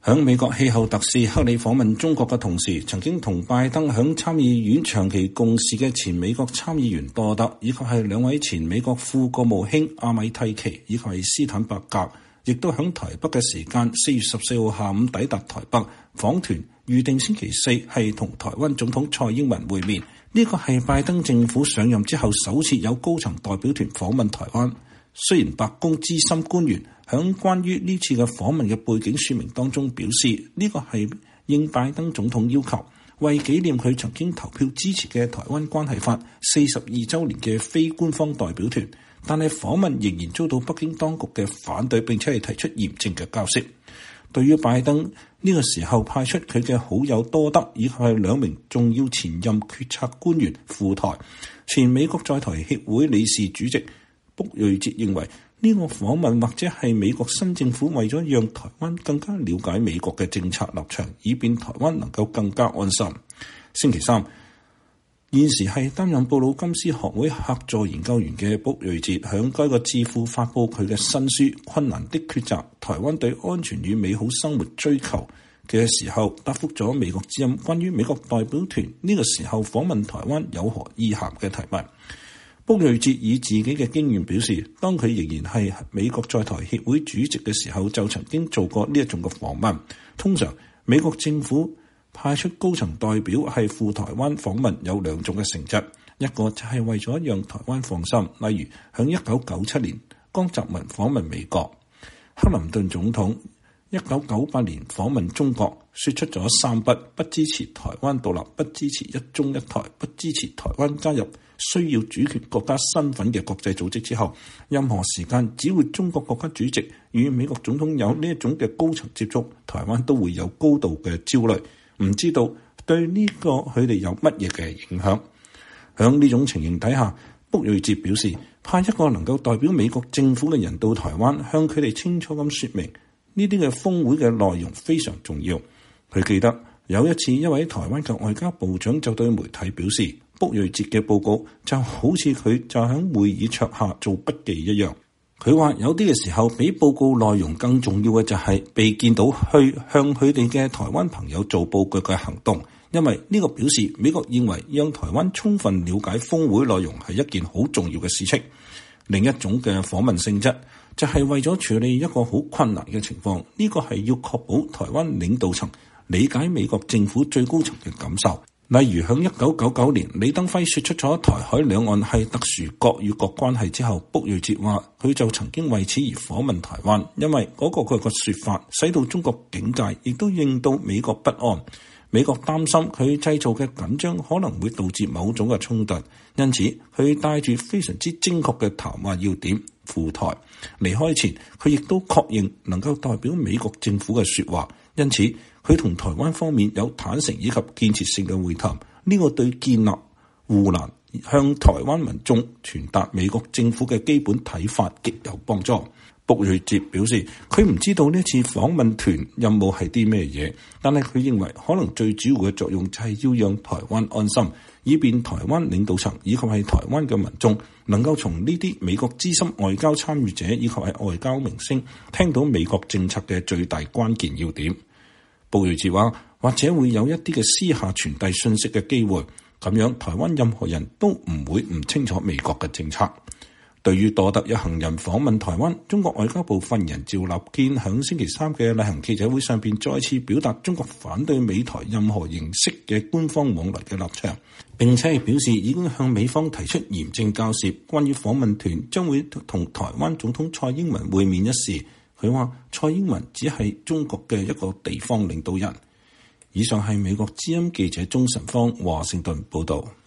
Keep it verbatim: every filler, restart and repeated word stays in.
響美國氣候特使克里訪問中國嘅同時，曾經同拜登響參議院長期共事嘅前美國參議員多德，以及係兩位前美國副國務卿阿米蒂奇以及係斯坦伯格，亦都響台北嘅時間四月十四號下午抵達台北。訪團預定星期四係同台灣總統蔡英文會面，呢個係拜登政府上任之後首次有高層代表團訪問台灣。雖然白宮資深官員響關於呢次嘅訪問嘅背景說明當中表示，呢個係應拜登總統要求，為紀念佢曾經投票支持嘅台灣關係法四十二週年嘅非官方代表團，但係訪問仍然遭到北京當局嘅反對，並且係提出嚴正嘅交涉。對於拜登呢個時候派出佢嘅好友多德以及係兩名重要前任決策官員赴台，前美國在台協會理事主席卜瑞哲認為呢個訪問或者係美國新政府為咗讓台灣更加了解美國嘅政策立場，以便台灣能夠更加安心。星期三，現時係擔任布魯金斯學會客座研究員嘅卜瑞哲響該個智庫發佈佢嘅新書《困難的抉擇：台灣對安全與美好生活追求》嘅時候，答覆咗美國之音關於美國代表團呢個時候訪問台灣有何意涵嘅提問。卜瑞哲以自己嘅經驗表示，當佢仍然係美國在台協會主席嘅時候，就曾經做過呢一種嘅訪問。通常美國政府派出高層代表係赴台灣訪問有兩種嘅性質，一個就係為咗讓台灣放心，例如響一九九七年江澤民訪問美國，克林頓總統一九九八年訪問中國，說出咗三不：不支持台灣獨立，不支持一中一台，不支持台灣加入需要主權國家身份嘅國際組織之後，任何時間只會中國國家主席與美國總統有呢一種嘅高層接觸，台灣都會有高度嘅焦慮，唔知道對呢個佢哋有乜嘢嘅影響。響呢種情形底下，卜瑞哲表示，派一個能夠代表美國政府嘅人到台灣，向佢哋清楚咁說明呢啲嘅峰會嘅內容非常重要。佢記得有一次，一位台灣嘅外交部長就對媒體表示，卜瑞哲嘅報告就好似佢就喺會議桌下做筆記一樣。佢話有啲嘅時候，比報告內容更重要嘅就係被見到去向佢哋嘅台灣朋友做報告嘅行動，因為呢個表示美國認為讓台灣充分了解峰會內容係一件好重要嘅事情。另一種嘅訪問性質就係為咗處理一個好困難嘅情況，呢個係要確保台灣領導層理解美國政府最高層嘅感受。例如響一九九九年李登輝說出咗台海兩岸係特殊國與國關係之後，卜瑞哲話佢就曾經為此而訪問台灣，因為嗰個佢個說法使到中國警戒，亦都令到美國不安。美國擔心佢製造嘅緊張可能會導致某種嘅衝突，因此佢帶住非常之精確嘅談話要點赴台。離開前佢亦都確認能夠代表美國政府嘅說話，因此佢同台灣方面有坦誠以及建設性嘅會談，呢個對建立護欄向台灣民眾傳達美國政府嘅基本睇法極有幫助。卜瑞哲表示，佢唔知道呢次訪問團任務係啲咩嘢，但係佢認為可能最主要嘅作用就係要讓台灣安心，以便台灣領導層以及係台灣嘅民眾能夠從呢啲美國資深外交參與者以及係外交明星聽到美國政策嘅最大關鍵要點。卜瑞哲話，或者會有一啲嘅私下傳遞信息嘅機會，咁樣台灣任何人都唔會唔清楚美國嘅政策。對於多德一行人訪問台灣，中國外交部發言人趙立堅喺星期三嘅例行記者會上邊再次表達中國反對美台任何形式嘅官方往來嘅立場，並且係表示已經向美方提出嚴正交涉。關於訪問團將會同台灣總統蔡英文會面一事，佢話蔡英文只係中國嘅一個地方領導人。以上係美國之音記者鍾晨芳華盛頓報道。